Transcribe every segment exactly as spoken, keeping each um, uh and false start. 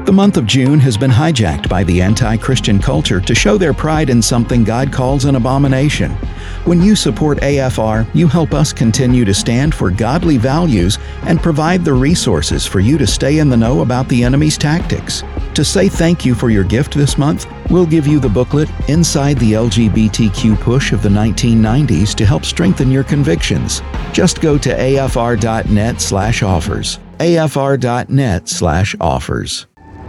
The month of June has been hijacked by the anti-Christian culture to show their pride in something God calls an abomination. When you support A F R, you help us continue to stand for godly values and provide the resources for you to stay in the know about the enemy's tactics. To say thank you for your gift this month, we'll give you the booklet Inside the L G B T Q Push of the nineteen nineties to help strengthen your convictions. Just go to afr.net slash offers. afr.net slash offers.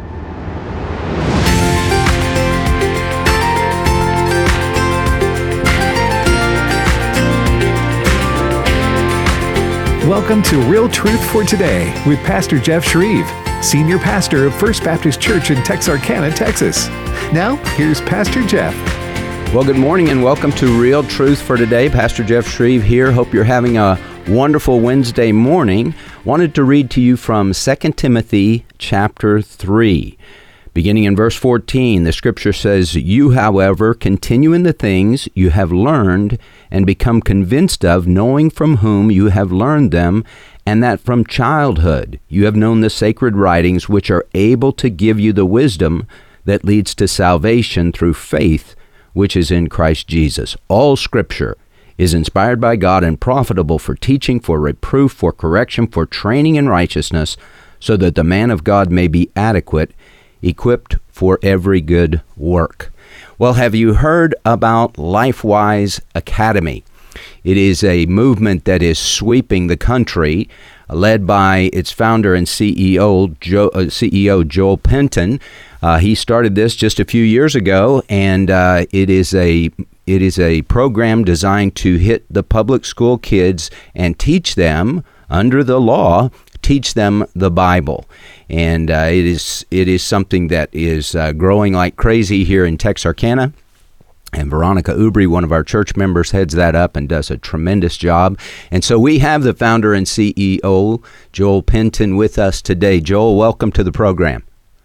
Welcome to Real Truth for Today with Pastor Jeff Shreve, Senior Pastor of First Baptist Church in Texarkana, Texas. Now, here's Pastor Jeff. Well, good morning and welcome to Real Truth for Today. Pastor Jeff Shreve here. Hope you're having a wonderful Wednesday morning. Wanted to read to you from Second Timothy chapter three. Beginning in verse fourteen, the scripture says, "You, however, continue in the things you have learned and become convinced of, knowing from whom you have learned them, and that from childhood you have known the sacred writings, which are able to give you the wisdom that leads to salvation through faith, which is in Christ Jesus. All scripture is inspired by God and profitable for teaching, for reproof, for correction, for training in righteousness, so that the man of God may be adequate, equipped for every good work." Well, have you heard about LifeWise Academy? It is a movement that is sweeping the country, led by its founder and C E O, Joe, uh, C E O Joel Penton. Uh, he started this just a few years ago, and uh, it is a it is a program designed to hit the public school kids and teach them under the law. Teach them the Bible, and uh, it is it is something that is uh, growing like crazy here in Texarkana. And Veronica Ubri, one of our church members, heads that up and does a tremendous job. And so we have the founder and C E O, Joel Penton, with us today. Joel, welcome to the program.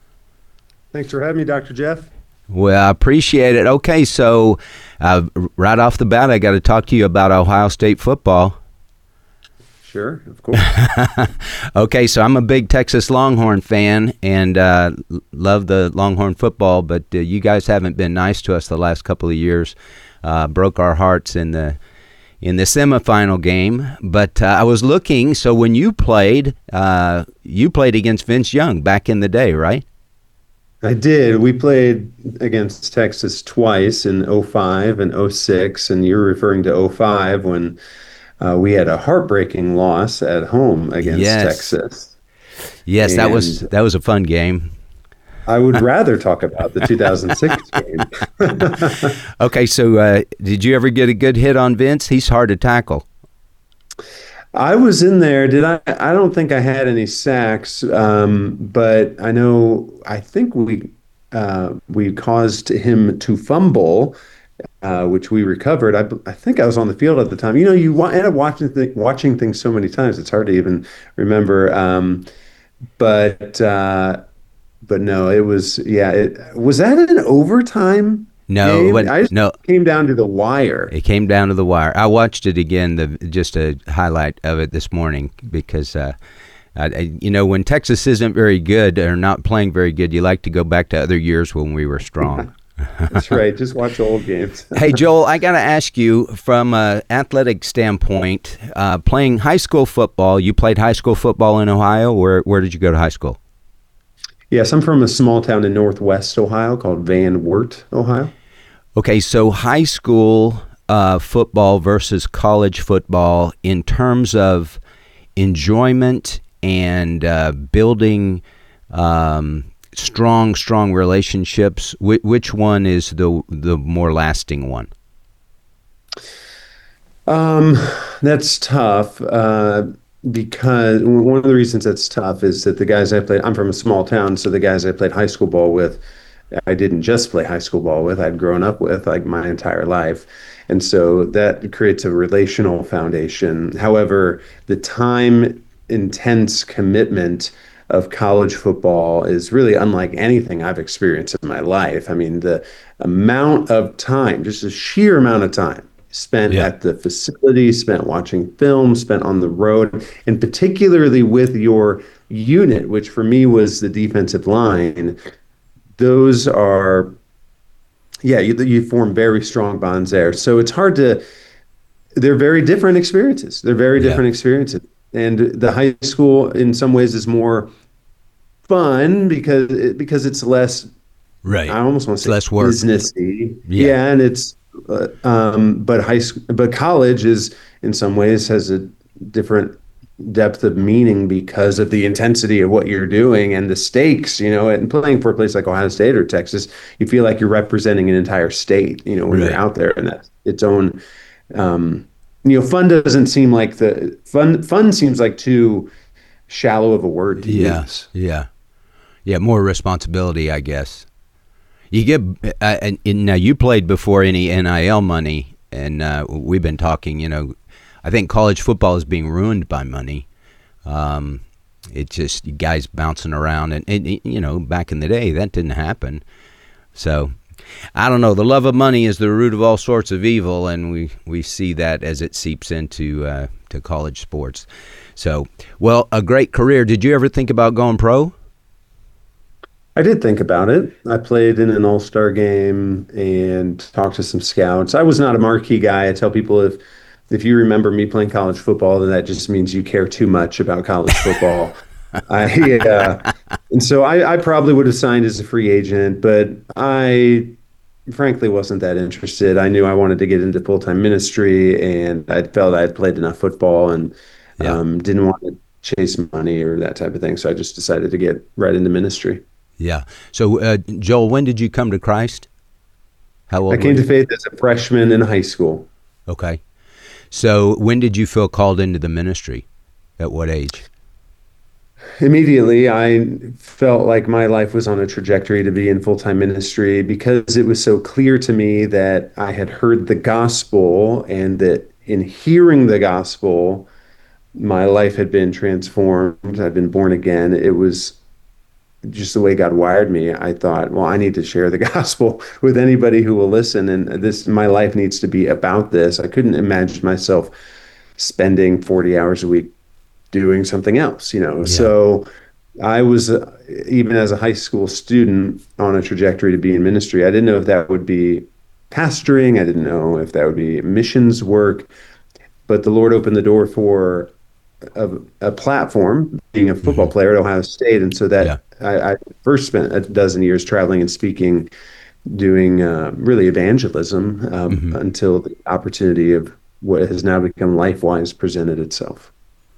Thanks for having me, Doctor Jeff. Well, I appreciate it. Okay, so uh, right off the bat, I got to talk to you about Ohio State football. Sure, of course. Okay, so I'm a big Texas Longhorn fan and uh, love the Longhorn football, but uh, you guys haven't been nice to us the last couple of years. Uh, broke our hearts in the in the semifinal game. But uh, I was looking. So when you played, uh, you played against Vince Young back in the day, right? I did. We played against Texas twice in oh five and oh six, and you're referring to oh five when Uh, we had a heartbreaking loss at home against yes. Texas. Yes, and that was that was a fun game. I would rather talk about the two thousand six game. Okay, so uh, did you ever get a good hit on Vince? He's hard to tackle. I was in there. Did I? I don't think I had any sacks, um, but I know. I think we uh, we caused him to fumble. Uh, which we recovered. I, I think I was on the field at the time. You know, you wa- end up watching th- watching things so many times, it's hard to even remember. Um, but uh, but no, it was yeah. It was that an overtime? No, game? when, I just no. Came down to the wire. It came down to the wire. I watched it again, the just a highlight of it this morning because. Uh, I, you know, when Texas isn't very good or not playing very good, you like to go back to other years when we were strong. That's right. Just watch old games. Hey, Joel, I got to ask you from an athletic standpoint, uh, playing high school football, you played high school football in Ohio. Where, where did you go to high school? Yes, I'm from a small town in northwest Ohio called Van Wert, Ohio. Okay, so high school uh, football versus college football in terms of enjoyment and uh, building um strong, strong relationships. Wh- which one is the the more lasting one? Um, that's tough uh, because one of the reasons that's tough is that the guys I played, I'm from a small town, so the guys I played high school ball with, I didn't just play high school ball with, I'd grown up with like my entire life. And so that creates a relational foundation. However, the time intense commitment of college football is really unlike anything I've experienced in my life. I mean, the amount of time, just a sheer amount of time spent yeah. at the facility, spent watching film, spent on the road, and particularly with your unit, which for me was the defensive line, those are, yeah, you, you form very strong bonds there. So it's hard to, they're very different experiences. They're very Yeah. different experiences. And the high school in some ways is more fun because it, because it's less, Right. I almost want It's to say less work. businessy. Yeah. Yeah, and it's uh, um, but high school, but college is in some ways has a different depth of meaning because of the intensity of what you're doing and the stakes. You know, and playing for a place like Ohio State or Texas, you feel like you're representing an entire state. You know, when Right. you're out there, and that's its own. Um, you know, fun doesn't seem like the fun. Fun seems like too shallow of a word to Yeah. use. Yeah. Yeah. More responsibility, I guess. You get, uh, and, and now you played before any N I L money, and uh, we've been talking, you know, I think college football is being ruined by money. Um, it's just guys bouncing around, and, and, you know, back in the day, that didn't happen. So, I don't know. The love of money is the root of all sorts of evil, and we, we see that as it seeps into uh, to college sports. So, well, a great career. Did you ever think about going pro? I did think about it. I played in an all-star game and talked to some scouts. I was not a marquee guy. I tell people if if you remember me playing college football, then that just means you care too much about college football. I uh, and so I, I probably would have signed as a free agent, but I frankly wasn't that interested. I knew I wanted to get into full-time ministry, and I felt I had played enough football and Yeah. um, didn't want to chase money or that type of thing. So I just decided to get right into ministry. Yeah. So, uh, Joel, when did you come to Christ? How old I were came you? to faith as a freshman in high school. Okay. So, when did you feel called into the ministry? At what age? Immediately, I felt like my life was on a trajectory to be in full-time ministry because it was so clear to me that I had heard the gospel, and that in hearing the gospel, my life had been transformed. I'd been born again. It was just the way God wired me. I thought, well, I need to share the gospel with anybody who will listen. And this, my life needs to be about this. I couldn't imagine myself spending forty hours a week doing something else, you know? Yeah. So I was, uh, even as a high school student, on a trajectory to be in ministry. I didn't know if that would be pastoring. I didn't know if that would be missions work, but the Lord opened the door for a, a platform, being a football player at Ohio State. And so that Yeah. I, I first spent a dozen years traveling and speaking, doing uh, really evangelism um, until the opportunity of what has now become LifeWise presented itself.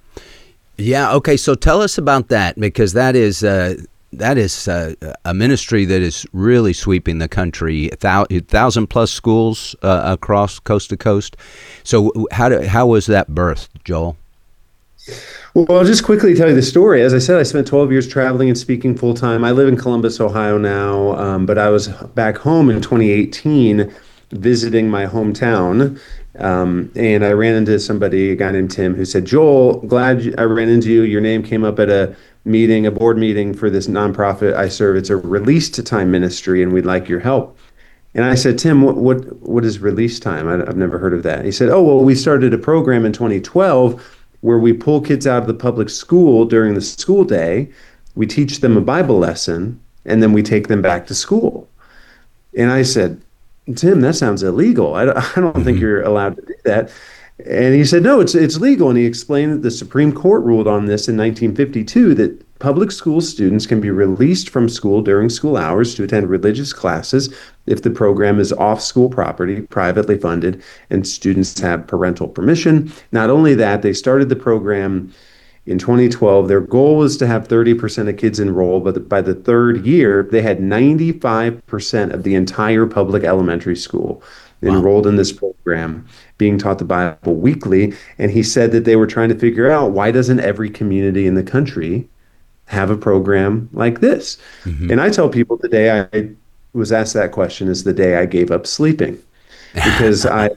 Yeah. Okay. So, tell us about that, because that is uh, that is uh, a ministry that is really sweeping the country. Thou- thousand plus schools uh, across coast to coast. So, how do, how was that birthed, Joel? Well, I'll just quickly tell you the story. As I said, I spent twelve years traveling and speaking full time. I live in Columbus, Ohio now, um, but I was back home in twenty eighteen visiting my hometown. Um, and I ran into somebody, a guy named Tim, who said, Joel, glad you- I ran into you. Your name came up at a meeting, a board meeting for this nonprofit I serve. It's a release to time ministry, and we'd like your help. And I said, Tim, what what, what is release time? I, I've never heard of that. He said, oh, well, we started a program in twenty twelve where we pull kids out of the public school during the school day. We teach them a Bible lesson, and then we take them back to school. And I said, Tim, that sounds illegal. I don't, I don't think you're allowed to do that. And he said, no, it's it's legal. And he explained that the Supreme Court ruled on this in nineteen fifty-two, that public school students can be released from school during school hours to attend religious classes if the program is off school property, privately funded, and students have parental permission. Not only that, they started the program in twenty twelve. Their goal was to have thirty percent of kids enroll, but by the third year, they had ninety-five percent of the entire public elementary school enrolled in this program, being taught the Bible weekly. And he said that they were trying to figure out, why doesn't every community in the country have a program like this? Mm-hmm. And I tell people the day I was asked that question is the day I gave up sleeping, because I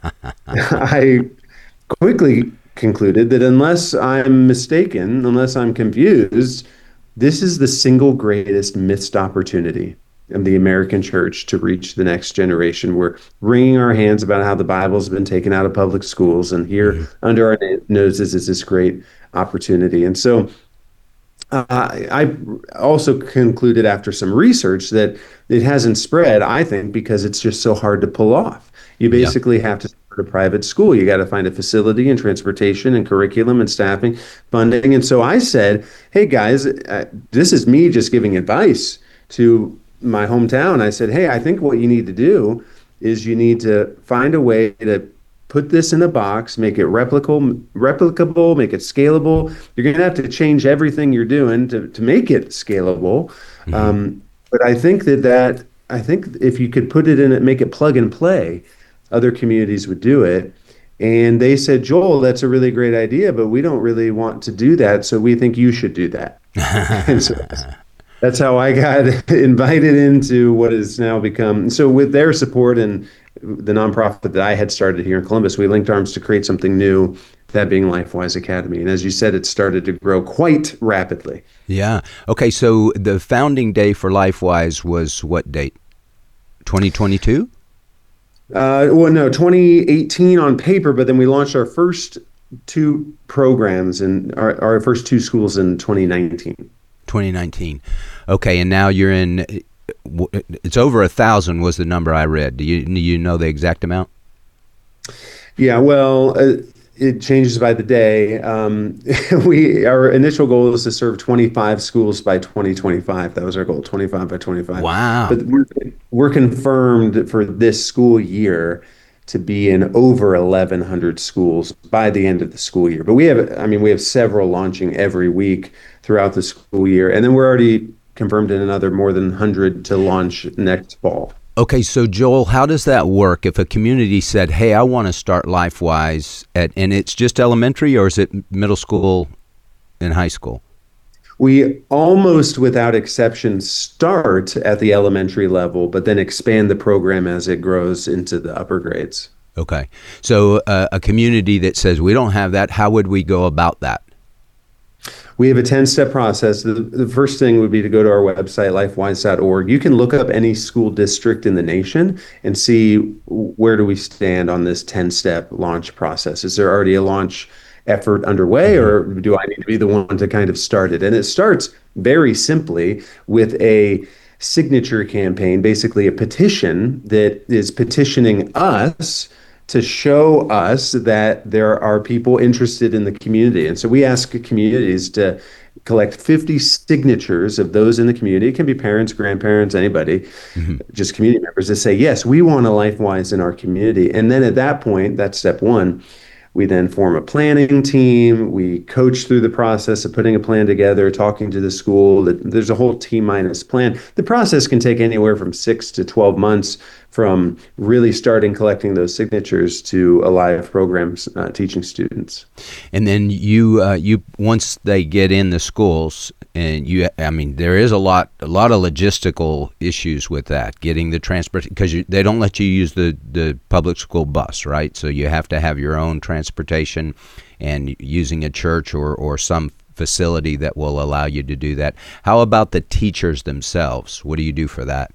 I quickly concluded that unless I'm mistaken, unless I'm confused, this is the single greatest missed opportunity of the American church to reach the next generation. We're wringing our hands about how the Bible's been taken out of public schools, and here mm-hmm. under our noses is this great opportunity. And so uh, I also concluded after some research that it hasn't spread, I think, because it's just so hard to pull off. You Yeah. basically have to start a private school. You got to find a facility and transportation and curriculum and staffing, funding. And so I said, hey, guys, uh, this is me just giving advice to my hometown. I said, hey, I think what you need to do is you need to find a way to put this in a box, make it replicable, replicable, make it scalable. You're going to have to change everything you're doing to, to make it scalable. Mm-hmm. Um, but I think that that, I think if you could put it in it, make it plug and play, other communities would do it. And they said, Joel, that's a really great idea, but we don't really want to do that. So we think you should do that. And so that's, that's how I got invited into what has now become. So with their support and the nonprofit that I had started here in Columbus, we linked arms to create something new, that being LifeWise Academy. And as you said, it started to grow quite rapidly. Yeah. Okay. So the founding day for LifeWise was what date? twenty twenty-two? Uh, well, no, twenty eighteen on paper, but then we launched our first two programs and our, our first two schools in twenty nineteen. twenty nineteen. Okay. And now you're in, it's over a thousand was the number I read. Do you, do you know the exact amount? Yeah, well, uh, it changes by the day. Um, we our initial goal is to serve twenty-five schools by twenty twenty-five. That was our goal, twenty-five by twenty-five. Wow. But we're, we're confirmed for this school year to be in over eleven hundred schools by the end of the school year. But we have, I mean, we have several launching every week throughout the school year. And then we're already confirmed in another more than one hundred to launch next fall. Okay, so Joel, how does that work? If a community said, hey, I want to start LifeWise, at, and it's just elementary, or is it middle school and high school? We almost without exception start at the elementary level, but then expand the program as it grows into the upper grades. Okay, so uh, a community that says, we don't have that, how would we go about that? We have a ten-step process. The, the first thing would be to go to our website, lifewise dot org. You can look up any school district in the nation and see where do we stand on this ten-step launch process. Is there already a launch effort underway, or do I need to be the one to kind of start it? And it starts very simply with a signature campaign, basically a petition that is petitioning us to show us that there are people interested in the community. And so we ask communities to collect fifty signatures of those in the community. It can be parents, grandparents, anybody, mm-hmm. just community members, to say, yes, we want a LifeWise in our community. And then at that point, that's step one, we then form a planning team. We coach through the process of putting a plan together, talking to the school. There's a whole T-minus plan. The process can take anywhere from six to twelve months from really starting collecting those signatures to a live program uh, teaching students. And then you, uh, you once they get in the schools, and you, I mean, there is a lot, a lot of logistical issues with that, getting the transport, because they don't let you use the, the public school bus, right? So you have to have your own transportation, and using a church or, or some facility that will allow you to do that. How about the teachers themselves? What do you do for that?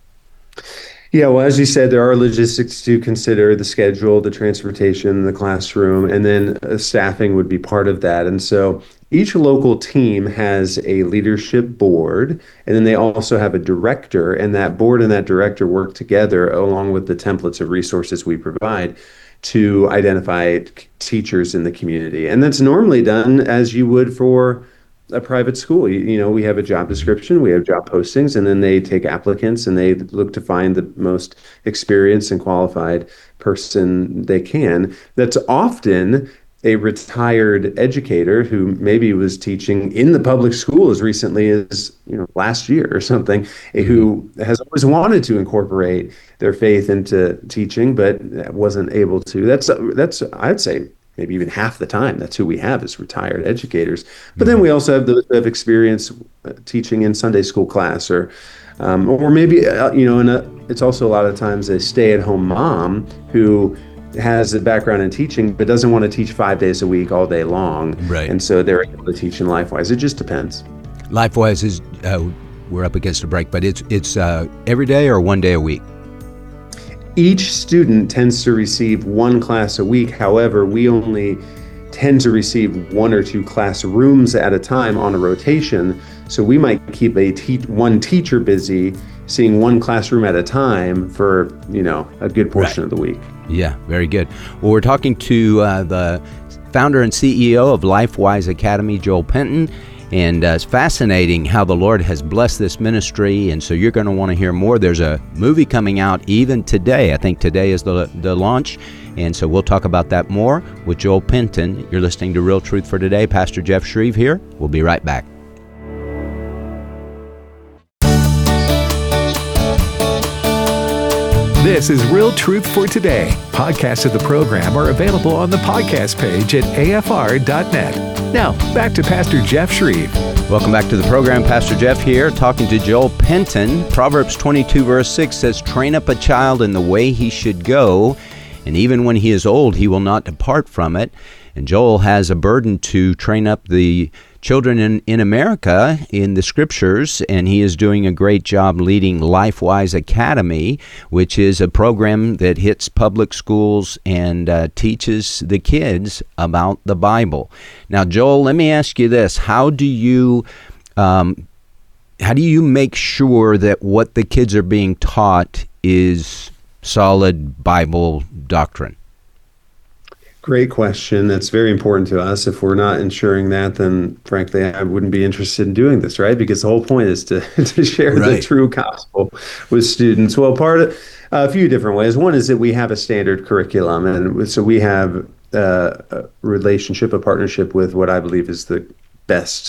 Yeah, well, as you said, there are logistics to consider: the schedule, the transportation, the classroom, and then uh, staffing would be part of that. And so each local team has a leadership board, and then they also have a director, and that board and that director work together along with the templates of resources we provide to identify teachers in the community. And that's normally done as you would for a private school. You, you know, we have a job description, we have job postings, and then they take applicants and they look to find the most experienced and qualified person they can. That's often a retired educator who maybe was teaching in the public school as recently as, you know, last year or something, who has always wanted to incorporate their faith into teaching, but wasn't able to. That's, that's I'd say, maybe even half the time, that's who we have, is retired educators. But then we also have those who have experience teaching in Sunday school class, or um, or maybe, uh, you know, and a, it's also a lot of times a stay-at-home mom who has a background in teaching but doesn't want to teach five days a week all day long. Right. And so they're able to teach in LifeWise. It just depends. LifeWise is, uh, we're up against a break, but it's, it's uh, every day or one day a week? Each student tends to receive one class a week. However, we only tend to receive one or two classrooms at a time on a rotation. So we might keep a te- one teacher busy seeing one classroom at a time for, you know, a good portion Right. of the week. Yeah, very good. Well, we're talking to uh, the founder and C E O of LifeWise Academy, Joel Penton, and uh, it's fascinating how the Lord has blessed this ministry, and so you're going to want to hear more. There's a movie coming out even today. I think today is the the launch, and so we'll talk about that more with Joel Penton. You're listening to Real Truth for Today. Pastor Jeff Shreve here. We'll be right back. This is Real Truth for Today. Podcasts of the program are available on the podcast page at A F R dot net. Now, back to Pastor Jeff Shreve. Welcome back to the program. Pastor Jeff here, talking to Joel Penton. Proverbs twenty-two verse six says, "Train up a child in the way he should go, and even when he is old, he will not depart from it." And Joel has a burden to train up the children in, in America in the scriptures, and he is doing a great job leading LifeWise Academy, which is a program that hits public schools and uh, teaches the kids about the Bible. Now, Joel, let me ask you this. How do you um, how do you make sure that what the kids are being taught is solid Bible doctrine? Great question. That's very important to us. If we're not ensuring that, then frankly, I wouldn't be interested in doing this, right? Because the whole point is to, to share Right. the true gospel with students. Well, part of a few different ways. One is that we have a standard curriculum, and so we have uh, a relationship, a partnership with what I believe is the best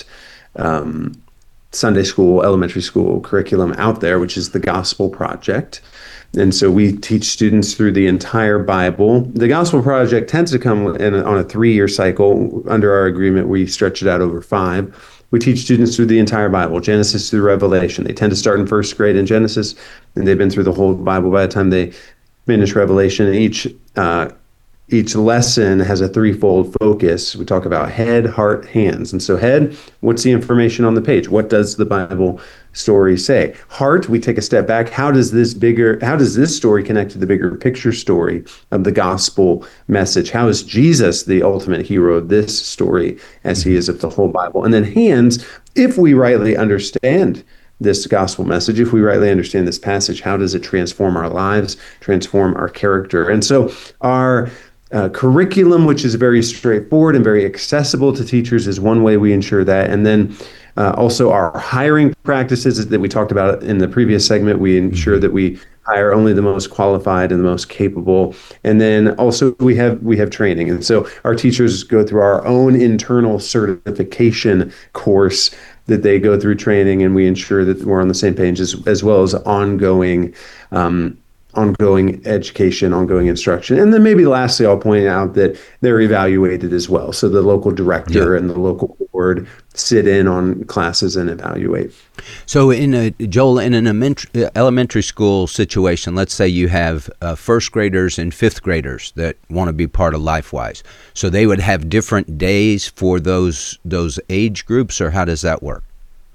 um, Sunday school, elementary school curriculum out there, which is the Gospel Project. And so we teach students through the entire Bible. The Gospel Project tends to come in on a three-year cycle. Under our agreement, we stretch it out over five. We teach students through the entire Bible, Genesis through Revelation. They tend to start in first grade in Genesis, and they've been through the whole Bible by the time they finish Revelation. And each uh, each lesson has a threefold focus. We talk about head, heart, hands. And so head, what's the information on the page? What does the Bible story say? Heart, we take a step back. How does this bigger, how does this story connect to the bigger picture story of the gospel message? How is Jesus the ultimate hero of this story as he is of the whole Bible? And then hands, if we rightly understand this gospel message, if we rightly understand this passage, how does it transform our lives, transform our character? And so our Uh, curriculum, which is very straightforward and very accessible to teachers, is one way we ensure that. And then uh, also our hiring practices that we talked about in the previous segment, we ensure that we hire only the most qualified and the most capable. And then also we have we have training. And so our teachers go through our own internal certification course that they go through training, and we ensure that we're on the same page, as, as well as ongoing um, ongoing education, ongoing instruction. And then maybe lastly, I'll point out that they're evaluated as well. So the local director Yeah. and the local board sit in on classes and evaluate. So in a, Joel, in an elementary, elementary school situation, let's say you have uh, first graders and fifth graders that want to be part of LifeWise. So they would have different days for those those age groups, or how does that work?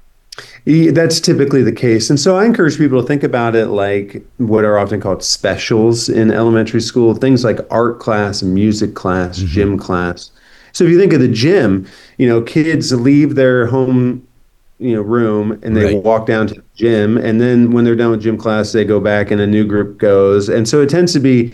Yeah, that's typically the case. And so I encourage people to think about it like what are often called specials in elementary school, things like art class, music class, mm-hmm. gym class. So if you think of the gym, you know, kids leave their home, you know, room and they Right. walk down to the gym. And then when they're done with gym class, they go back and a new group goes. And so it tends to be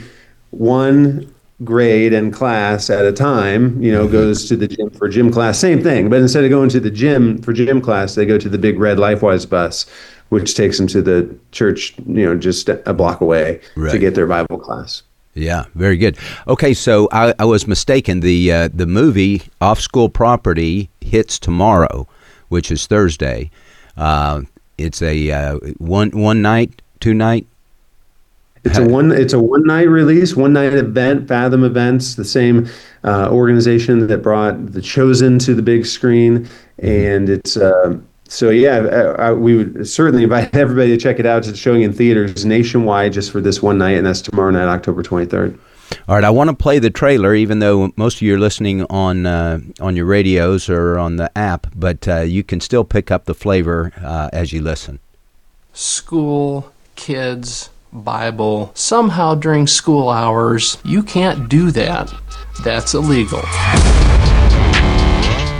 one grade and class at a time, you know, mm-hmm. goes to the gym for gym class, same thing. But instead of going to the gym for gym class, they go to the big red LifeWise bus, which takes them to the church, you know, just a block away Right. to get their Bible class. Yeah, very good. Okay, so I, I was mistaken. The uh, the movie Off School Property hits tomorrow, which is Thursday. Uh, it's a uh, one one night, two night. It's a one. It's a one night release, one night event. Fathom Events, the same uh, organization that brought The Chosen to the big screen, and it's uh, so yeah. I, I, we would certainly invite everybody to check it out. It's showing in theaters nationwide just for this one night, and that's tomorrow night, October twenty-third. All right, I want to play the trailer, even though most of you are listening on uh, on your radios or on the app, but uh, you can still pick up the flavor uh, as you listen. School, kids, Bible, somehow during school hours. You can't do that. That's illegal.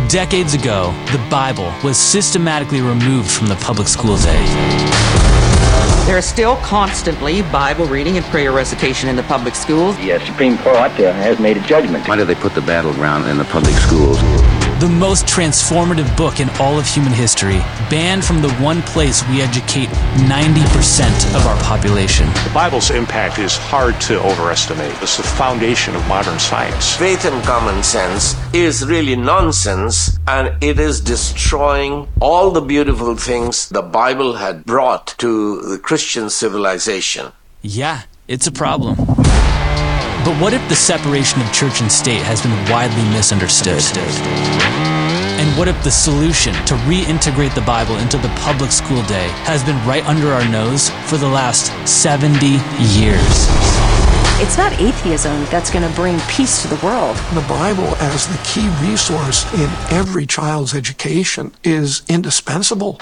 Decades ago, the Bible was systematically removed from the public school day. There is still constantly Bible reading and prayer recitation in the public schools. The uh, Supreme Court uh, has made a judgment. Why do they put the battleground in the public schools? The most transformative book in all of human history, banned from the one place we educate ninety percent of our population. The Bible's impact is hard to overestimate. It's the foundation of modern science. Faith and common sense is really nonsense, and it is destroying all the beautiful things the Bible had brought to the Christian civilization. Yeah, it's a problem. But what if the separation of church and state has been widely misunderstood? And what if the solution to reintegrate the Bible into the public school day has been right under our nose for the last seventy years? It's not atheism that's going to bring peace to the world. The Bible as the key resource in every child's education is indispensable.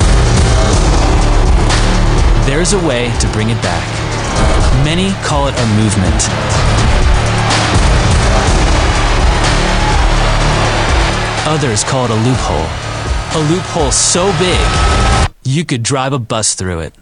There's a way to bring it back. Many call it a movement. Others call it a loophole. A loophole so big, you could drive a bus through it.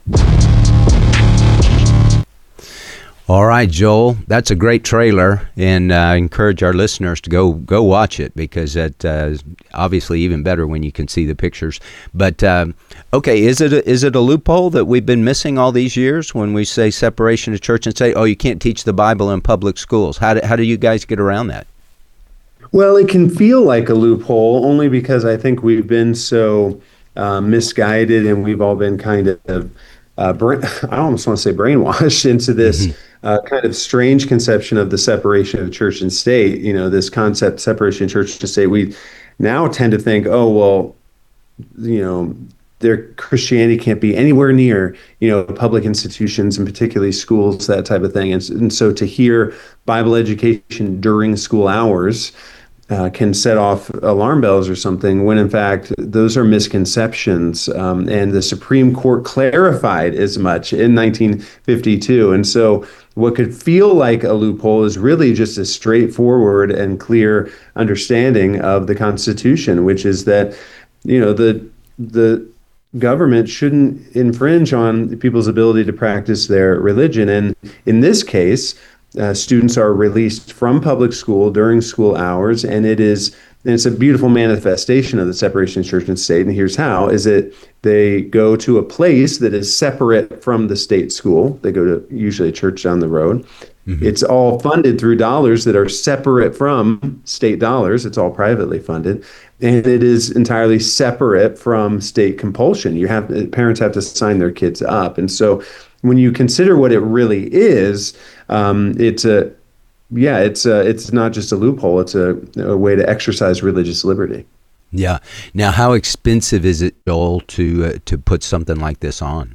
All right, Joel, that's a great trailer, and I uh, encourage our listeners to go go watch it, because it uh, is obviously even better when you can see the pictures. But, uh, okay, is it, a, is it a loophole that we've been missing all these years when we say separation of church and state? Oh, you can't teach the Bible in public schools. How do, how do you guys get around that? Well, it can feel like a loophole only because I think we've been so uh, misguided, and we've all been kind of, uh, brain, I almost want to say brainwashed into this mm-hmm. uh, kind of strange conception of the separation of church and state. You know, this concept, separation of church and state, we now tend to think, oh, well, you know, their Christianity can't be anywhere near, you know, public institutions and particularly schools, that type of thing. And, and so to hear Bible education during school hours Uh, can set off alarm bells or something, when in fact those are misconceptions. Um, and the Supreme Court clarified as much in nineteen fifty-two. And so what could feel like a loophole is really just a straightforward and clear understanding of the Constitution, which is that, you know, the the government shouldn't infringe on people's ability to practice their religion. And in this case, Uh, students are released from public school during school hours, and it is and it's a beautiful manifestation of the separation of church and state. And here's how: is that they go to a place that is separate from the state school. They go to usually a church down the road. Mm-hmm. It's all funded through dollars that are separate from state dollars. It's all privately funded, and it is entirely separate from state compulsion. You have parents have to sign their kids up, and so when you consider what it really is, um, it's a yeah, it's a, it's not just a loophole. It's a, a way to exercise religious liberty. Yeah. Now, how expensive is it, Joel, to uh, to put something like this on?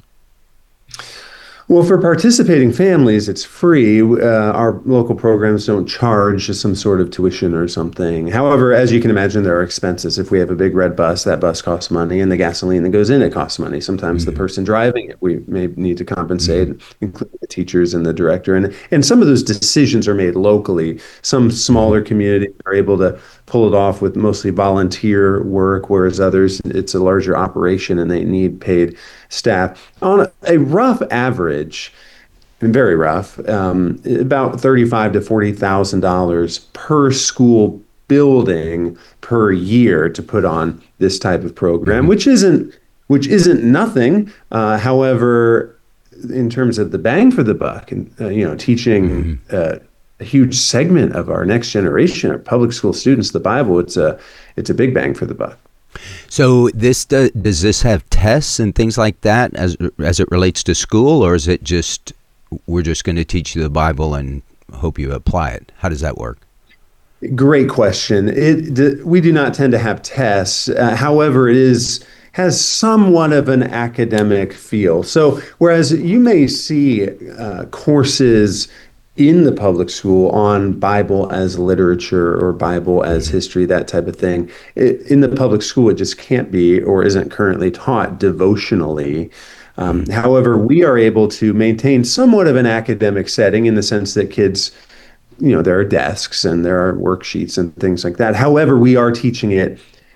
Well, for participating families, it's free. Uh, our local programs don't charge some sort of tuition or something. However, as you can imagine, there are expenses. If we have a big red bus, that bus costs money, and the gasoline that goes in it costs money. Sometimes mm-hmm. the person driving it, we may need to compensate, mm-hmm. including the teachers and the director. And and some of those decisions are made locally. Some smaller communities are able to pull it off with mostly volunteer work, whereas others, it's a larger operation and they need paid staff. On a, a rough average, and very rough, um, about thirty-five to forty thousand dollars per school building per year to put on this type of program, mm-hmm. which isn't which isn't nothing. Uh, however, in terms of the bang for the buck, and uh, you know, teaching. Mm-hmm. Uh, a huge segment of our next generation, our public school students, the Bible, it's a it's a big bang for the buck. So this does, does this have tests and things like that as as it relates to school, or is it just we're just going to teach you the Bible and hope you apply it? How does that work? Great question. It we do not tend to have tests. Uh, however, it is has somewhat of an academic feel. So whereas you may see uh, courses in the public school on Bible as literature or Bible as history, that type of thing, it, in the public school, it just can't be or isn't currently taught devotionally. Um, however, we are able to maintain somewhat of an academic setting in the sense that kids, you know, there are desks and there are worksheets and things like that. However, we are teaching it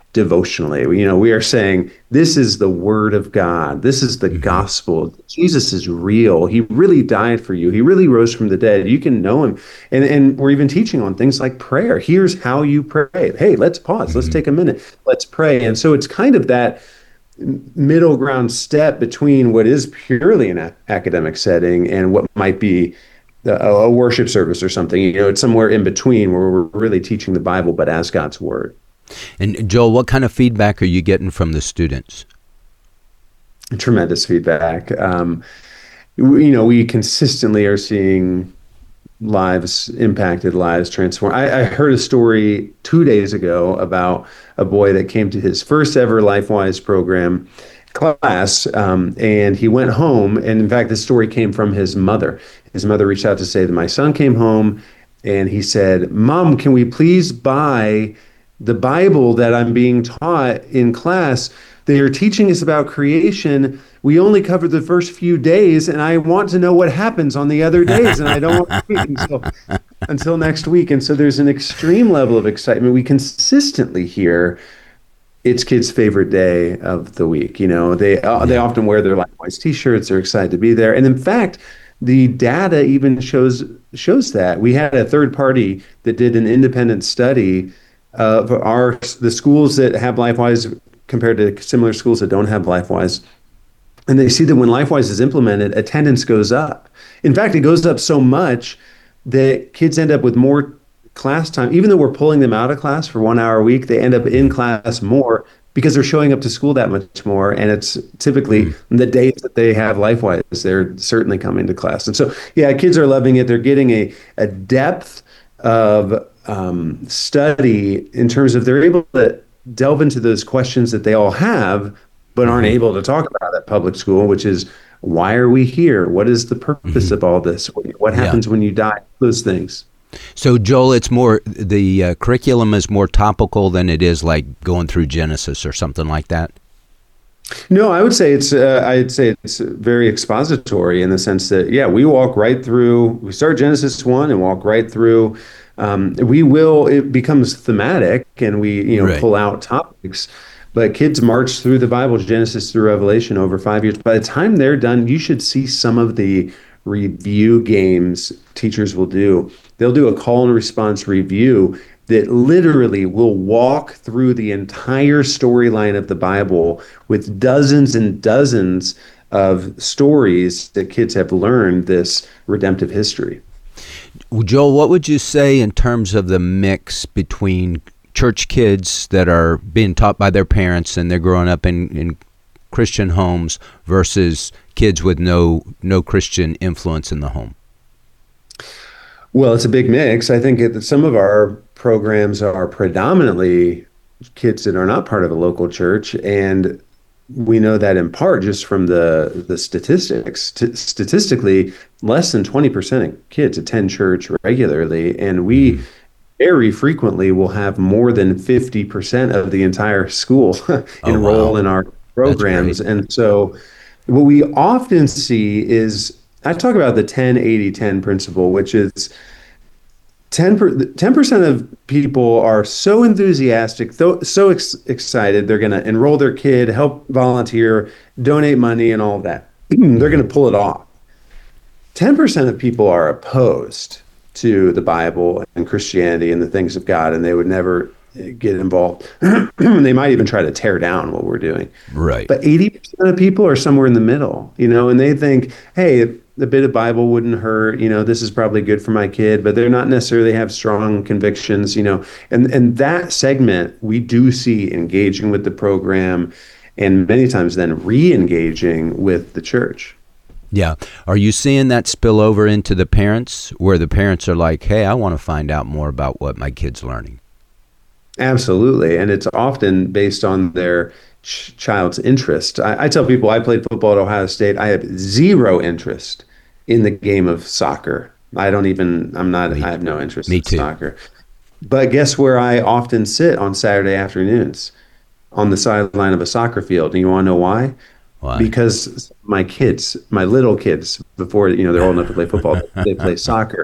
devotionally. You know, we are saying this is the word of God. This is the mm-hmm. gospel. Jesus is real. He really died for you. He really rose from the dead. You can know him. And and we're even teaching on things like prayer. Here's how you pray. Hey, let's pause. Mm-hmm. Let's take a minute. Let's pray. And so it's kind of that middle ground step between what is purely an a- academic setting and what might be a, a worship service or something. You know, it's somewhere in between where we're really teaching the Bible, but as God's word. And Joel, what kind of feedback are you getting from the students? Tremendous feedback. Um, we, you know, we consistently are seeing lives impacted, lives transformed. I, I heard a story two days ago about a boy that came to his first ever LifeWise program class, um, and he went home. And in fact, this story came from his mother. His mother reached out to say that my son came home, and he said, "Mom, can we please buy the Bible that I'm being taught in class? They are teaching us about creation. We only covered the first few days, and I want to know what happens on the other days, and I don't want to wait until, until next week." And so there's an extreme level of excitement. We consistently hear it's kids' favorite day of the week. You know, they uh, they often wear their LifeWise T-shirts. They're excited to be there. And in fact, the data even shows shows that. We had a third party that did an independent study of our the schools that have LifeWise compared to similar schools that don't have LifeWise. And they see that when LifeWise is implemented, attendance goes up. In fact, it goes up so much that kids end up with more class time. Even though we're pulling them out of class for one hour a week, they end up in class more because they're showing up to school that much more. And it's typically mm. the days that they have LifeWise, they're certainly coming to class. And so, yeah, kids are loving it. They're getting a, a depth of um, study in terms of they're able to delve into those questions that they all have, but aren't able to talk about at public school, which is, why are we here? What is the purpose mm-hmm. of all this? What happens yeah. when you die? Those things. So, Joel, it's more, the uh, curriculum is more topical than it is like going through Genesis or something like that? No, I would say it's, uh, I'd say it's very expository in the sense that, yeah, we walk right through, we start Genesis one and walk right through. Um, we will, it becomes thematic and we, you know, right. pull out topics, but kids march through the Bible, Genesis through Revelation over five years. By the time they're done, you should see some of the review games teachers will do. They'll do a call and response review that literally will walk through the entire storyline of the Bible with dozens and dozens of stories that kids have learned this redemptive history. Joel, what would you say in terms of the mix between church kids that are being taught by their parents and they're growing up in, in Christian homes versus kids with no no Christian influence in the home? Well, it's a big mix. I think it, some of our programs are predominantly kids that are not part of a local church, and we know that in part just from the the statistics. T- statistically, less than twenty percent of kids attend church regularly, and we mm-hmm. very frequently will have more than fifty percent of the entire school enroll oh, wow. in our programs. And so what we often see is, I talk about the ten eighty ten principle, which is ten percent of people are so enthusiastic, th- so ex- excited, they're going to enroll their kid, help volunteer, donate money and all of that. They're going to pull it off. ten percent of people are opposed to the Bible and Christianity and the things of God, and they would never get involved. They might even try to tear down what we're doing. Right. But eighty percent of people are somewhere in the middle, you know, and they think, hey, a bit of Bible wouldn't hurt, you know, this is probably good for my kid, but they're not necessarily have strong convictions, you know, and, and that segment we do see engaging with the program and many times then re-engaging with the church. Yeah. Are you seeing that spill over into the parents where the parents are like, hey, I want to find out more about what my kid's learning? Absolutely. And it's often based on their ch- child's interest. I, I tell people I played football at Ohio State. I have zero interest in the game of soccer. I don't even, I'm not, Me I have no interest Me in too. soccer. But guess where I often sit on Saturday afternoons? On the sideline of a soccer field. And you want to know why? Why? Because my kids, my little kids, before, you know, they're old enough to play football, they play soccer.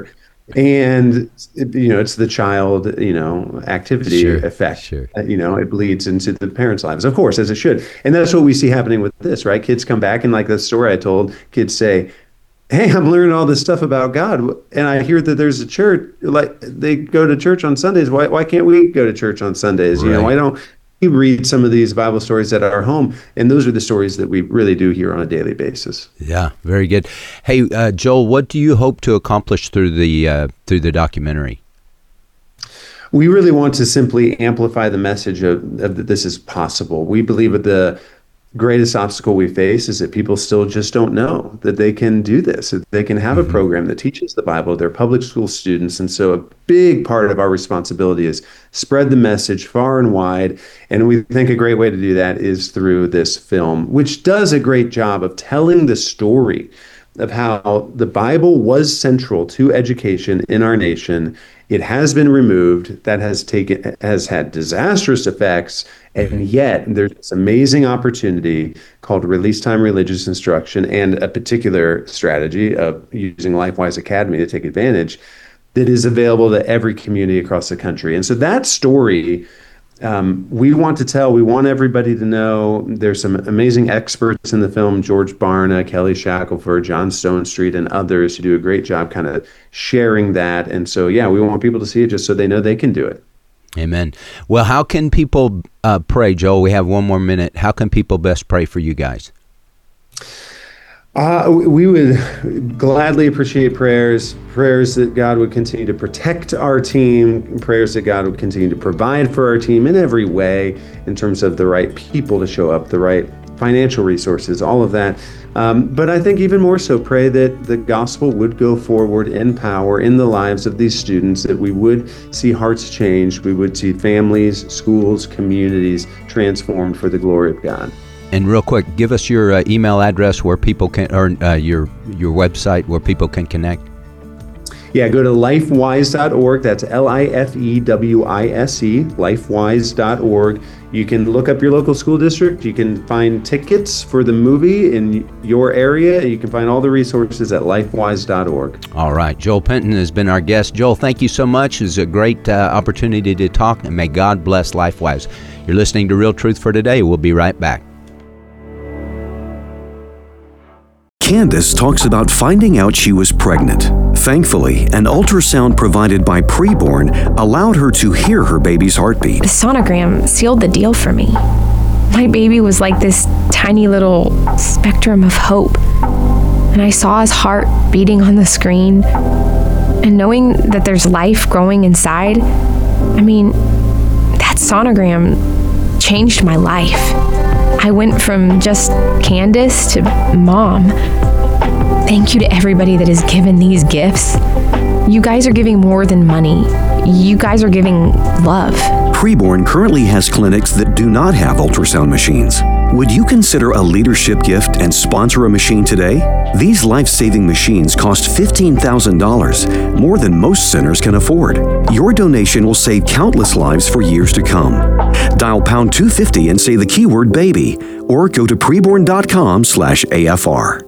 And, you know, it's the child, you know, activity sure, effect. Sure. Uh, you know, it bleeds into the parents' lives, of course, as it should. And that's what we see happening with this, right? Kids come back, and like the story I told, kids say, hey, I'm learning all this stuff about God, and I hear that there's a church, like they go to church on Sundays. Why, why can't we go to church on Sundays? Right. You know, why don't we read some of these Bible stories at our home? And those are the stories that we really do here on a daily basis. Yeah, very good. Hey, uh, Joel, what do you hope to accomplish through the uh, through the documentary? We really want to simply amplify the message of, of that this is possible. We believe that the greatest obstacle we face is that people still just don't know that they can do this, that they can have mm-hmm. a program that teaches the Bible. They're public school students. And so a big part of our responsibility is spread the message far and wide. And we think a great way to do that is through this film, which does a great job of telling the story of how the Bible was central to education in our nation. It has been removed. That has taken has had disastrous effects, and yet there's this amazing opportunity called Release Time Religious Instruction, and a particular strategy of using LifeWise Academy to take advantage that is available to every community across the country. And so that story um, we want to tell. We want everybody to know. There's some amazing experts in the film: George Barna, Kelly Shackelford, John Stonestreet, and others who do a great job kind of sharing that. And so, yeah, we want people to see it just so they know they can do it. Amen. Well, how can people uh, pray, Joel? We have one more minute. How can people best pray for you guys? Uh, we would gladly appreciate prayers, prayers that God would continue to protect our team, prayers that God would continue to provide for our team in every way in terms of the right people to show up, the right financial resources, all of that. Um, but I think even more so, pray that the gospel would go forward in power in the lives of these students, that we would see hearts changed, we would see families, schools, communities transformed for the glory of God. And real quick, give us your uh, email address where people can, or uh, your your website where people can connect. Yeah, go to lifewise dot org. That's L I F E W I S E, lifewise dot org. You can look up your local school district. You can find tickets for the movie in your area. You can find all the resources at lifewise dot org. All right. Joel Penton has been our guest. Joel, thank you so much. It's a great uh, opportunity to talk, and may God bless LifeWise. You're listening to Real Truth for Today. We'll be right back. Candace talks about finding out she was pregnant. Thankfully, an ultrasound provided by Preborn allowed her to hear her baby's heartbeat. The sonogram sealed the deal for me. My baby was like this tiny little spectrum of hope. And I saw his heart beating on the screen. And knowing that there's life growing inside, I mean, that sonogram changed my life. I went from just Candace to mom. Thank you to everybody that has given these gifts. You guys are giving more than money. You guys are giving love. Preborn currently has clinics that do not have ultrasound machines. Would you consider a leadership gift and sponsor a machine today? These life-saving machines cost fifteen thousand dollars, more than most centers can afford. Your donation will save countless lives for years to come. Dial pound two fifty and say the keyword baby, or go to preborn dot com slash A F R.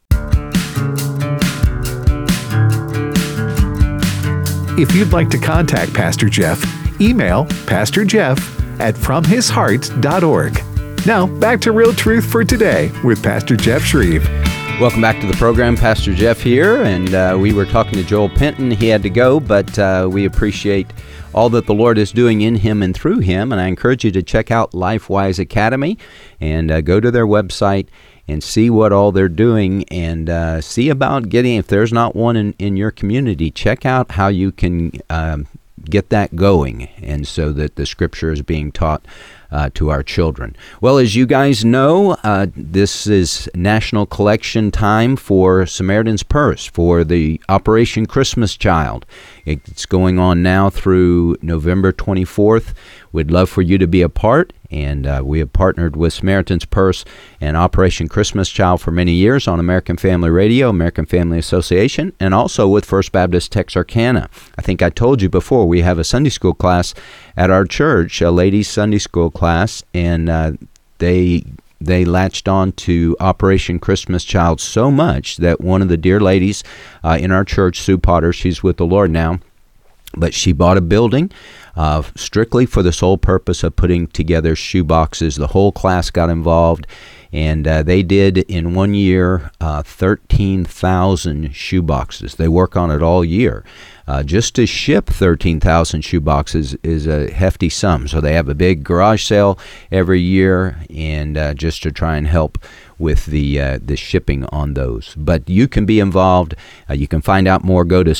If you'd like to contact Pastor Jeff, email pastor jeff at from his heart dot org. Now, back to Real Truth for Today with Pastor Jeff Shreve. Welcome back to the program. Pastor Jeff here, and uh, we were talking to Joel Penton. He had to go, but uh, we appreciate all that the Lord is doing in him and through him, and I encourage you to check out LifeWise Academy and uh, go to their website and see what all they're doing, and uh, see about getting, if there's not one in, in your community, check out how you can um, get that going, and so that the Scripture is being taught Uh, to our children. Well, as you guys know, uh, this is National Collection Time for Samaritan's Purse, for the Operation Christmas Child. It's going on now through November twenty-fourth. We'd love for you to be a part, and uh, we have partnered with Samaritan's Purse and Operation Christmas Child for many years on American Family Radio, American Family Association, and also with First Baptist Texarkana. I think I told you before, we have a Sunday school class at our church, a ladies' Sunday school class, and uh, they they latched on to Operation Christmas Child so much that one of the dear ladies uh, in our church, Sue Potter, she's with the Lord now, but she bought a building uh, strictly for the sole purpose of putting together shoe boxes. The whole class got involved, and uh, they did in one year uh, thirteen thousand shoe boxes. They work on it all year. Uh, just to ship thirteen thousand shoe boxes is a hefty sum. So they have a big garage sale every year, and uh, just to try and help with the uh, the shipping on those. But you can be involved. Uh, you can find out more. Go to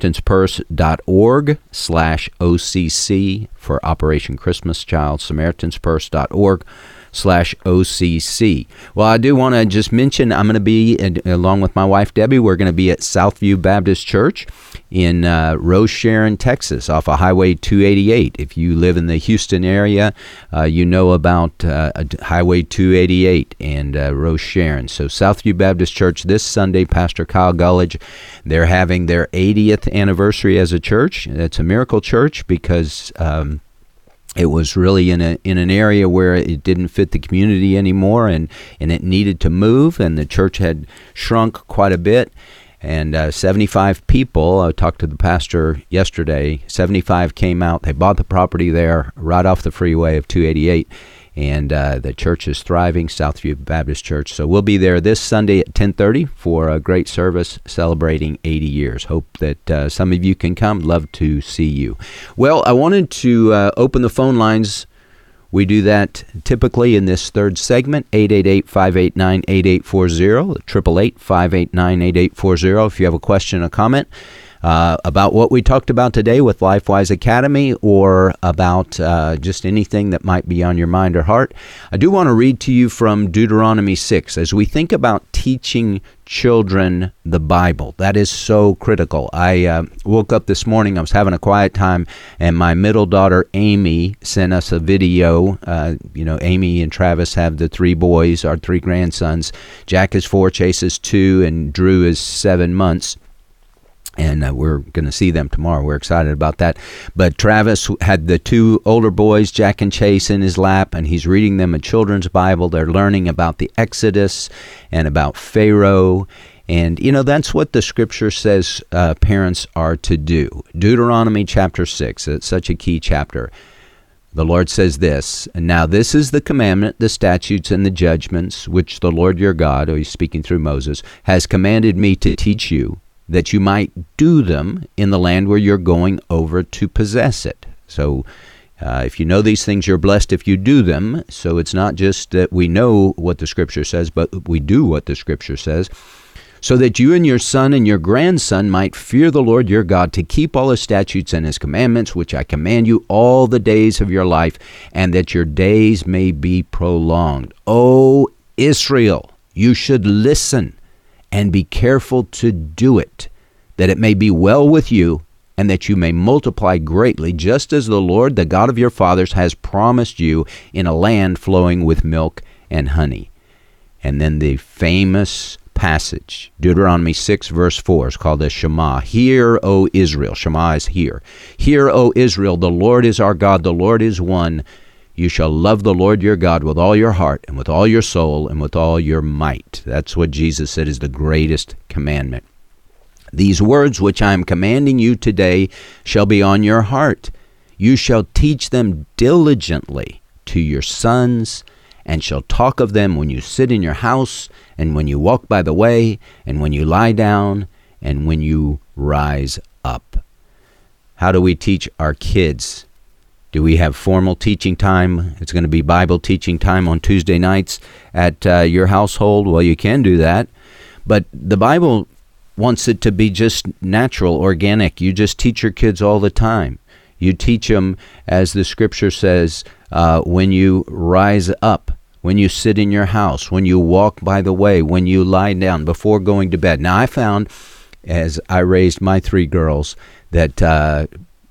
SamaritansPurse.org slash OCC for Operation Christmas Child, SamaritansPurse.org slash OCC. Well, I do want to just mention I'm going to be, along with my wife Debbie, we're going to be at Southview Baptist Church in uh, Rose Sharon, Texas, off of Highway two eighty-eight. If you live in the Houston area, uh, you know about uh, Highway two eighty-eight and uh, Rose Sharon. So Southview Baptist Church this Sunday, Pastor Kyle Gullidge, they're having their eightieth anniversary as a church. It's a miracle church because um, it was really in a in an area where it didn't fit the community anymore, and, and it needed to move, and the church had shrunk quite a bit. And uh, seventy-five people, I talked to the pastor yesterday, seventy-five came out. They bought the property there right off the freeway of two eighty-eight, and uh, the church is thriving, Southview Baptist Church. So we'll be there this Sunday at ten thirty for a great service celebrating eighty years. Hope that uh, some of you can come. Love to see you. Well, I wanted to uh, open the phone lines. We do that typically in this third segment, eight eight eight, five eight nine, eight eight four zero, eight eight eight, five eight nine, eight eight four zero. If you have a question or comment uh, about what we talked about today with LifeWise Academy, or about uh, just anything that might be on your mind or heart, I do want to read to you from Deuteronomy six. As we think about teaching children the Bible, that is so critical. I uh, woke up this morning, I was having a quiet time, and my middle daughter Amy sent us a video. Uh, you know, Amy and Travis have the three boys, our three grandsons. Jack is four, Chase is two, and Drew is seven months. And uh, we're going to see them tomorrow. We're excited about that. But Travis had the two older boys, Jack and Chase, in his lap, and he's reading them a children's Bible. They're learning about the Exodus and about Pharaoh. And, you know, that's what the scripture says uh, parents are to do. Deuteronomy chapter six, it's such a key chapter. The Lord says this, "And now this is the commandment, the statutes, and the judgments, which the Lord your God," oh, he's speaking through Moses, "has commanded me to teach you, that you might do them in the land where you're going over to possess it." So uh, if you know these things, you're blessed if you do them. So it's not just that we know what the scripture says, but we do what the scripture says. "So that you and your son and your grandson might fear the Lord your God, to keep all his statutes and his commandments, which I command you all the days of your life, and that your days may be prolonged. O Israel, you should listen and be careful to do it, that it may be well with you, and that you may multiply greatly, just as the Lord, the God of your fathers, has promised you, in a land flowing with milk and honey." And then the famous passage, Deuteronomy six, verse four, is called the Shema. "Hear, O Israel." Shema is hear. "Hear, O Israel, the Lord is our God, the Lord is one. You shall love the Lord your God with all your heart and with all your soul and with all your might." That's what Jesus said is the greatest commandment. "These words which I am commanding you today shall be on your heart. You shall teach them diligently to your sons, and shall talk of them when you sit in your house, and when you walk by the way, and when you lie down, and when you rise up." How do we teach our kids? Do we have formal teaching time? It's going to be Bible teaching time on Tuesday nights at uh, your household. Well, you can do that. But the Bible wants it to be just natural, organic. You just teach your kids all the time. You teach them, as the scripture says, uh, when you rise up, when you sit in your house, when you walk by the way, when you lie down, before going to bed. Now, I found, as I raised my three girls, that uh,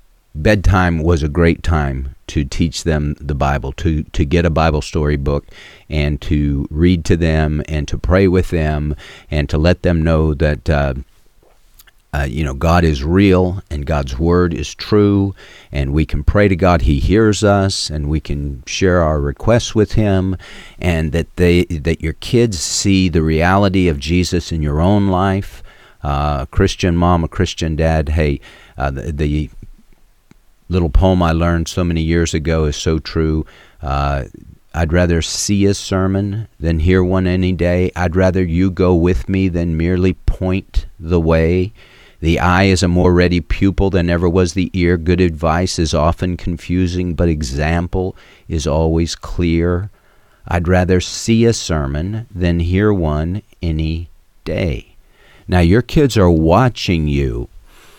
bedtime was a great time to teach them the Bible, to, to get a Bible story book and to read to them and to pray with them and to let them know that uh, uh, you know, God is real and God's word is true, and we can pray to God. He hears us, and we can share our requests with him, and that they that your kids see the reality of Jesus in your own life. Uh, a Christian mom, a Christian dad. Hey, uh, the, the little poem I learned so many years ago is so true. Uh, I'd rather see a sermon than hear one any day. I'd rather you go with me than merely point the way. The eye is a more ready pupil than ever was the ear. Good advice is often confusing, but example is always clear. I'd rather see a sermon than hear one any day. Now, your kids are watching you,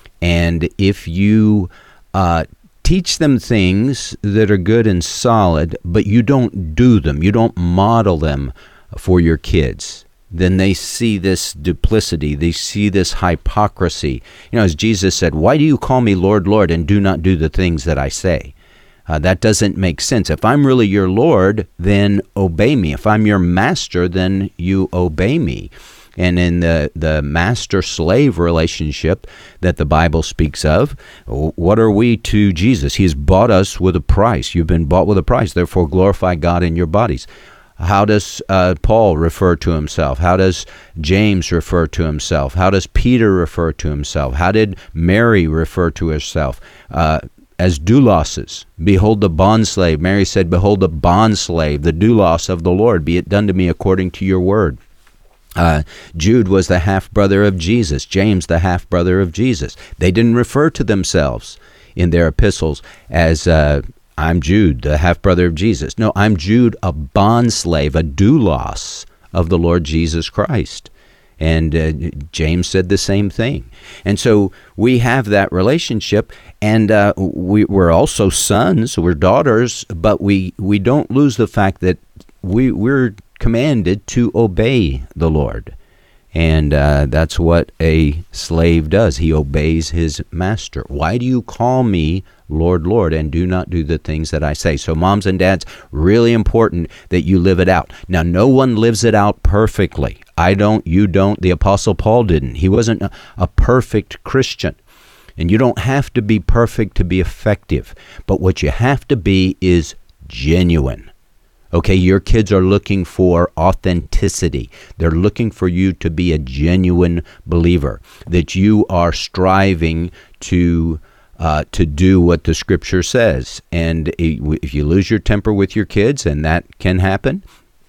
and if you uh, teach them things that are good and solid, but you don't do them, you don't model them for your kids, then they see this duplicity, they see this hypocrisy. You know, as Jesus said, why do you call me Lord, Lord, and do not do the things that I say? Uh, that doesn't make sense. If I'm really your Lord, then obey me. If I'm your master, then you obey me. And in the, the master-slave relationship that the Bible speaks of, what are we to Jesus? He's bought us with a price. You've been bought with a price. Therefore, glorify God in your bodies. How does uh, Paul refer to himself? How does James refer to himself? How does Peter refer to himself? How did Mary refer to herself? Uh, as douloses. Behold the bondslave. Mary said, behold the bondslave, the doulos of the Lord. Be it done to me according to your word. Uh, Jude was the half-brother of Jesus. James, the half-brother of Jesus. They didn't refer to themselves in their epistles as, uh, I'm Jude, the half-brother of Jesus. No, I'm Jude, a bondslave, a doulos of the Lord Jesus Christ. And uh, James said the same thing. And so we have that relationship, and uh, we, we're also sons, we're daughters, but we, we don't lose the fact that we, we're commanded to obey the Lord. And uh, that's what a slave does. He obeys his master. Why do you call me Lord, Lord, and do not do the things that I say? So moms and dads, really important that you live it out. Now, no one lives it out perfectly. I don't, you don't, the Apostle Paul didn't. He wasn't a, a perfect Christian. And you don't have to be perfect to be effective. But what you have to be is genuine. Okay, your kids are looking for authenticity. They're looking for you to be a genuine believer, that you are striving to uh, to do what the Scripture says. And if you lose your temper with your kids, and that can happen,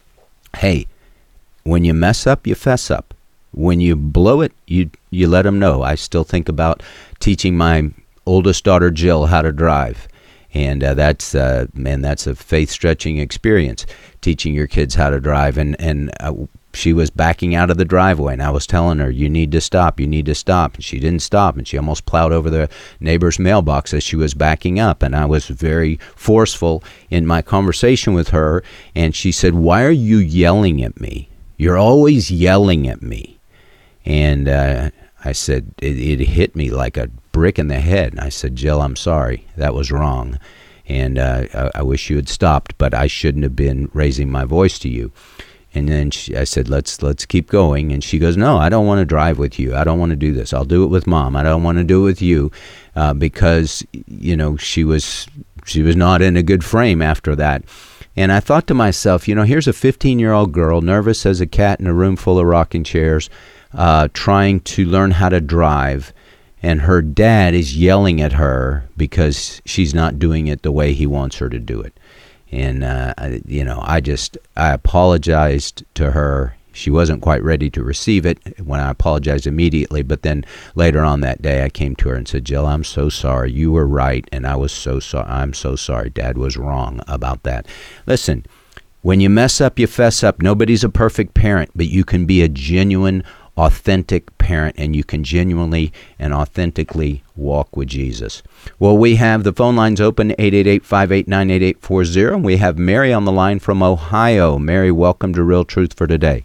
hey, when you mess up, you fess up. When you blow it, you you let them know. I still think about teaching my oldest daughter, Jill, how to drive. And uh, that's, uh, man, that's a faith-stretching experience, teaching your kids how to drive. And, and uh, she was backing out of the driveway, and I was telling her, you need to stop, you need to stop. And she didn't stop, and she almost plowed over the neighbor's mailbox as she was backing up. And I was very forceful in my conversation with her, and she said, why are you yelling at me? You're always yelling at me. And uh, I said, it, it hit me like a brick in the head. And I said, Jill, I'm sorry. That was wrong. And uh, I, I wish you had stopped, but I shouldn't have been raising my voice to you. And then she, I said, let's let's keep going. And she goes, no, I don't want to drive with you. I don't want to do this. I'll do it with Mom. I don't want to do it with you uh, because, you know, she was she was not in a good frame after that. And I thought to myself, you know, here's a fifteen-year-old girl, nervous as a cat in a room full of rocking chairs, uh, trying to learn how to drive. And her dad is yelling at her because she's not doing it the way he wants her to do it. And, uh, you know, I just, I apologized to her. She wasn't quite ready to receive it when I apologized immediately. But then later on that day, I came to her and said, Jill, I'm so sorry. You were right. And I was so sorry. I'm so sorry. Dad was wrong about that. Listen, when you mess up, you fess up. Nobody's a perfect parent, but you can be a genuine, authentic parent, and you can genuinely and authentically walk with Jesus. Well, we have the phone lines open, eight eight eight, five eight nine, eight eight four zero, and we have Mary on the line from Ohio. Mary, welcome to Real Truth for Today.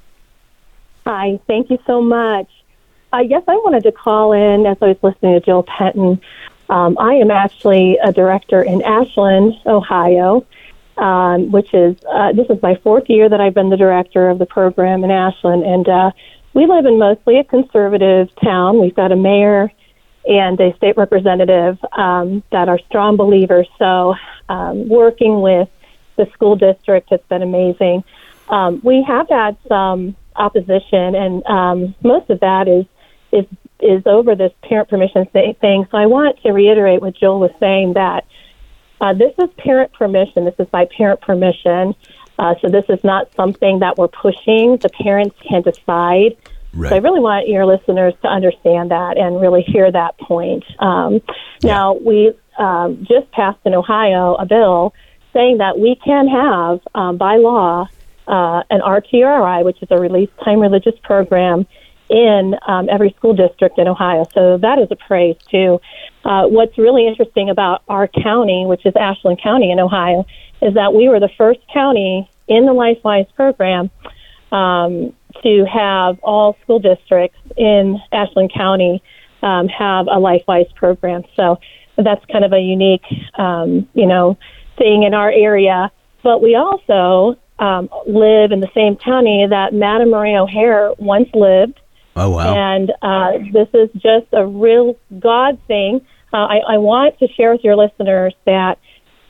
Hi, thank you so much. I guess I wanted to call in as I was listening to Jill Penton. Um, I am actually a director in Ashland, Ohio, um, which is, uh, this is my fourth year that I've been the director of the program in Ashland, and uh, we live in mostly a conservative town. We've got a mayor and a state representative um, that are strong believers. So um, working with the school district has been amazing. Um, we have had some opposition, and um, most of that is is is over this parent permission thing. So I want to reiterate what Joel was saying, that uh, this is parent permission. This is by parent permission. Uh, so this is not something that we're pushing. The parents can decide. Right. So I really want your listeners to understand that and really hear that point. Um, yeah. Now, we um, just passed in Ohio a bill saying that we can have, um, by law, uh, an R T R I, which is a release time religious program, in um, every school district in Ohio. So that is a praise, too. Uh, what's really interesting about our county, which is Ashland County in Ohio, is that we were the first county in the LifeWise program um, to have all school districts in Ashland County um, have a LifeWise program. So that's kind of a unique, um, you know, thing in our area. But we also um, live in the same county that Madam Maria O'Hare once lived. Oh, wow. And uh, this is just a real God thing. Uh, I, I want to share with your listeners that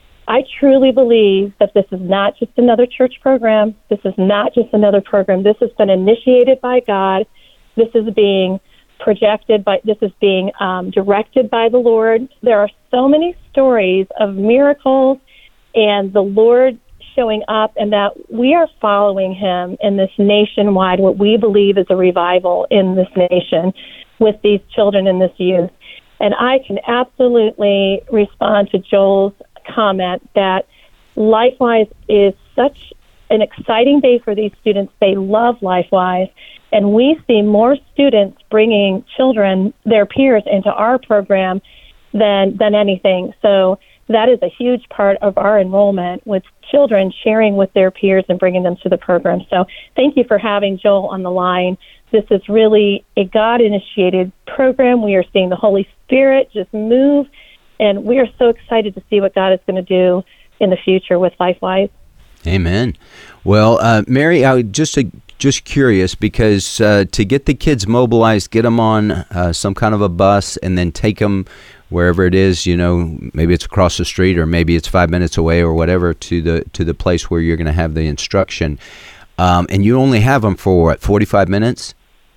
I truly believe that this is not just another church program. This is not just another program. This has been initiated by God. This is being projected by, this is being um, directed by the Lord. There are so many stories of miracles and the Lord showing up, and that we are following him in this nationwide, what we believe is a revival in this nation with these children and this youth. And I can absolutely respond to Joel's comment that LifeWise is such an exciting day for these students. They love LifeWise, and we see more students bringing children, their peers, into our program than than anything. So that is a huge part of our enrollment, with children sharing with their peers and bringing them to the program. So thank you for having Joel on the line. This is really a God-initiated program. We are seeing the Holy Spirit just move, and we are so excited to see what God is going to do in the future with LifeWise. Amen. Well, uh, Mary, I would just uh, just curious, because uh, to get the kids mobilized, get them on uh, some kind of a bus, and then take them wherever it is, you know, maybe it's across the street or maybe it's five minutes away or whatever, to the to the place where you're going to have the instruction. Um, and you only have them for, what, forty-five minutes?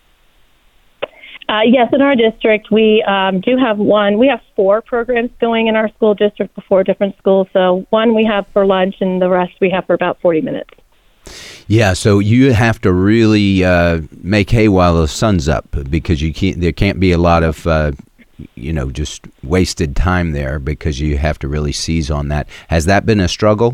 Uh, yes, in our district, we um, do have one. We have four programs going in our school district, the four different schools. So one we have for lunch, and the rest we have for about forty minutes. Yeah, so you have to really uh, make hay while the sun's up, because you can't. There can't be a lot of, uh, you know, just wasted time there, because you have to really seize on that. Has that been a struggle?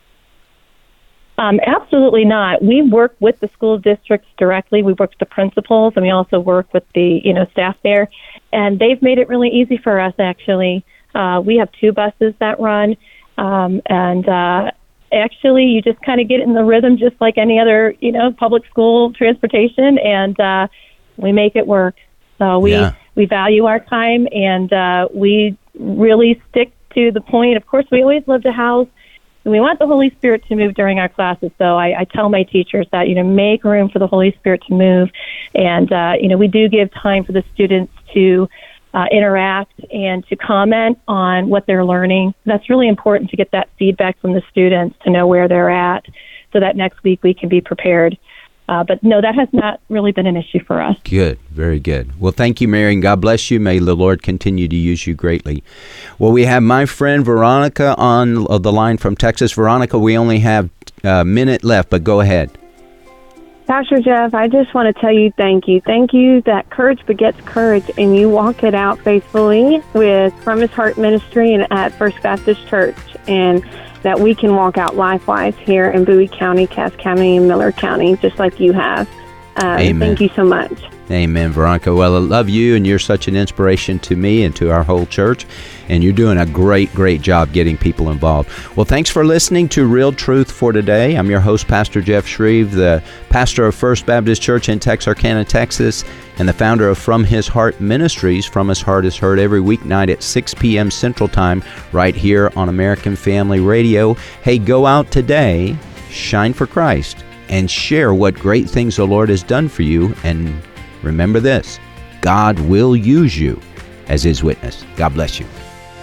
Um, absolutely not. We work with the school districts directly. We work with the principals, and we also work with the, you know, staff there. And they've made it really easy for us, actually. Uh, we have two buses that run, um, and uh, actually you just kind of get in the rhythm just like any other, you know, public school transportation, and uh, we make it work. So we, yeah. we value our time, and uh, we really stick to the point. Of course, we always live to house. We want the Holy Spirit to move during our classes, so I, I tell my teachers that, you know, make room for the Holy Spirit to move. And, uh, you know, we do give time for the students to uh, interact and to comment on what they're learning. That's really important, to get that feedback from the students, to know where they're at, so that next week we can be prepared. Uh, but no, that has not really been an issue for us. Good. Very good. Well, thank you, Mary, and God bless you. May the Lord continue to use you greatly. Well, we have my friend Veronica on the line from Texas. Veronica, we only have a minute left, but go ahead. Pastor Jeff, I just want to tell you thank you. Thank you that courage begets courage, and you walk it out faithfully with From His Heart Ministry and at First Baptist Church, and that we can walk out LifeWise here in Bowie County, Cass County, and Miller County, just like you have. Uh, Amen. Thank you so much. Amen, Veronica. Well, I love you, and you're such an inspiration to me and to our whole church, and you're doing a great, great job getting people involved. Well, thanks for listening to Real Truth for Today. I'm your host, Pastor Jeff Shreve, the pastor of First Baptist Church in Texarkana, Texas, and the founder of From His Heart Ministries. From His Heart is heard every weeknight at six p.m. Central Time right here on American Family Radio. Hey, go out today, shine for Christ, and share what great things the Lord has done for you. And remember this, God will use you as His witness. God bless you.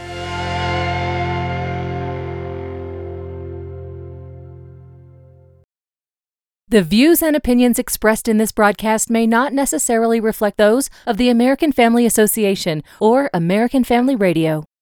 The views and opinions expressed in this broadcast may not necessarily reflect those of the American Family Association or American Family Radio.